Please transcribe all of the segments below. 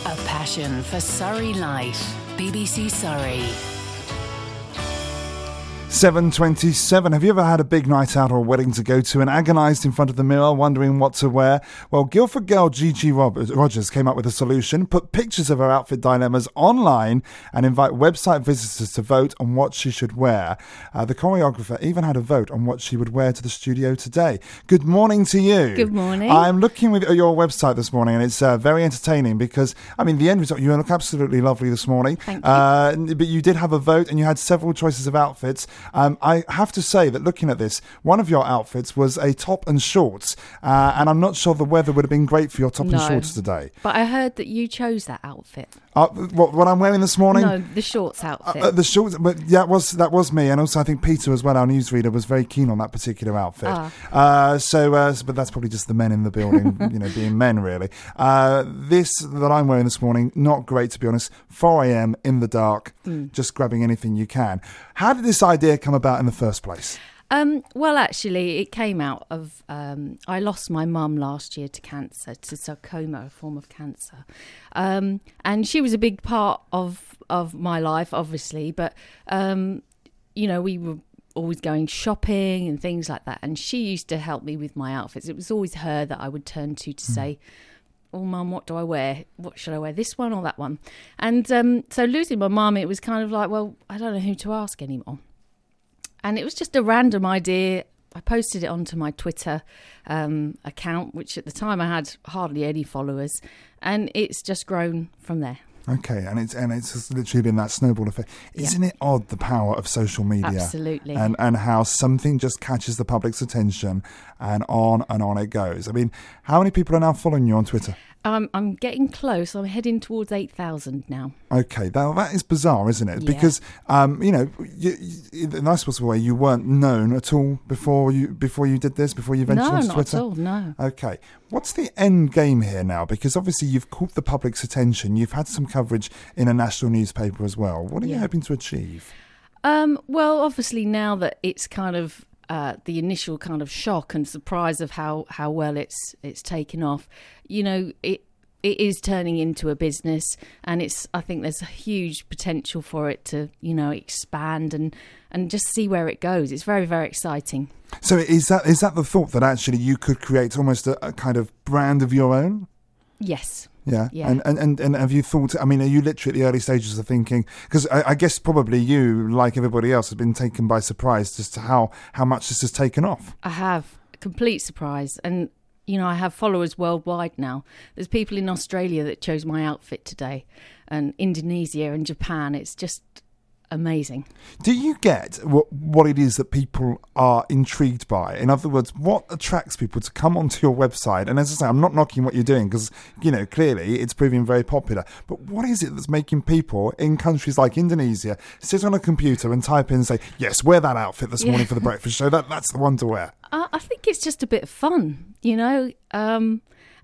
A passion for Surrey life. BBC Surrey. 7:27. Have you ever had a big night out or a wedding to go to and agonised in front of the mirror, wondering what to wear? Well, Guildford girl Gigi Rogers came up with a solution, put pictures of her outfit dilemmas online and invite website visitors to vote on what she should wear. The choreographer even had a vote on what she would wear to the studio today. Good morning to you. Good morning. I'm looking at your website this morning and it's very entertaining because, I mean, the end result, you look absolutely lovely this morning. Thank you. But you did have a vote and you had several choices of outfits. I have to say that looking at this, one of your outfits was a top and shorts, and I'm not sure the weather would have been great for your top and shorts today. But I heard that you chose that outfit. What I'm wearing this morning? No, the shorts outfit. The shorts, but yeah, that was me, and also I think Peter as well, our newsreader, was very keen on that particular outfit. But that's probably just the men in the building, being men really. This that I'm wearing this morning, not great to be honest. 4 a.m. in the dark, just grabbing anything you can. How did this idea come about in the first place? Well, actually, it came out of I lost my mum last year to cancer, to sarcoma, a form of cancer, and she was a big part of my life, obviously. But we were always going shopping and things like that, and she used to help me with my outfits. It was always her that I would turn to say, "Oh, Mum, what do I wear? What should I wear? This one or that one?" And so losing my mum, it was kind of like, well, I don't know who to ask anymore. And it was just a random idea. I posted it onto my Twitter account, which at the time I had hardly any followers, and it's just grown from there. Okay, and it's just literally been that snowball effect. Isn't it odd, the power of social media? Absolutely. And how something just catches the public's attention and on it goes. I mean, how many people are now following you on Twitter? I'm getting close. I'm heading towards 8,000 now. Okay, now that is bizarre, isn't it? Yeah. Because, in the nice possible way, you weren't known at all before you did this, before you ventured onto Twitter? No, not at all, no. Okay. What's the end game here now? Because obviously you've caught the public's attention. You've had some coverage in a national newspaper as well. What are you hoping to achieve? Well, obviously now that it's kind of the initial kind of shock and surprise of how well it's taken off, it is turning into a business, and I think there's a huge potential for it to expand and just see where it goes. It's very, very exciting. So is that the thought that actually you could create almost a kind of brand of your own? Yes. Yeah. And have you thought, I mean, are you literally at the early stages of thinking, because I guess probably you, like everybody else, has been taken by surprise as to how much this has taken off? I have, a complete surprise. And, I have followers worldwide now. There's people in Australia that chose my outfit today, and Indonesia and Japan. It's just amazing. Do you get what it is that people are intrigued by? In other words, what attracts people to come onto your website? And as I say, I'm not knocking what you're doing because, clearly it's proving very popular. But what is it that's making people in countries like Indonesia sit on a computer and type in and say, yes, wear that outfit this morning for the breakfast show. That's the one to wear. I think it's just a bit of fun, and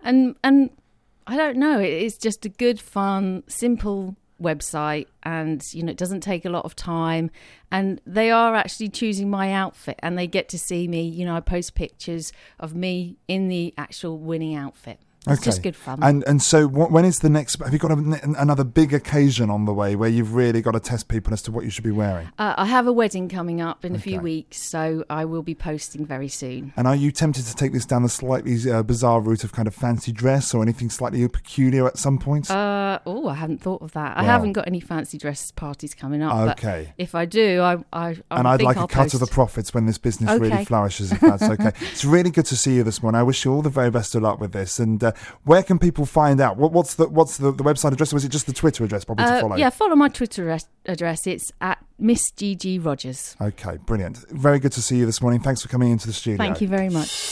I don't know. It's just a good, fun, simple website, and it doesn't take a lot of time, and they are actually choosing my outfit, and they get to see me. I post pictures of me in the actual winning outfit. It's just good fun. And so when is the next, have you got another big occasion on the way where you've really got to test people as to what you should be wearing? I have a wedding coming up in a few weeks, so I will be posting very soon. And are you tempted to take this down the slightly bizarre route of kind of fancy dress or anything slightly peculiar at some point? I hadn't thought of that. I haven't got any fancy dress parties coming up. Okay. But if I do, I'd like a cut of the profits when this business really flourishes, if that's okay. It's really good to see you this morning. I wish you all the very best of luck with this. And where can people find out? What's the website address, or is it just the Twitter address probably to follow? Yeah, follow my Twitter address. It's at Miss Gigi Rogers. Okay, brilliant. Very good to see you this morning. Thanks for coming into the studio. Thank you very much.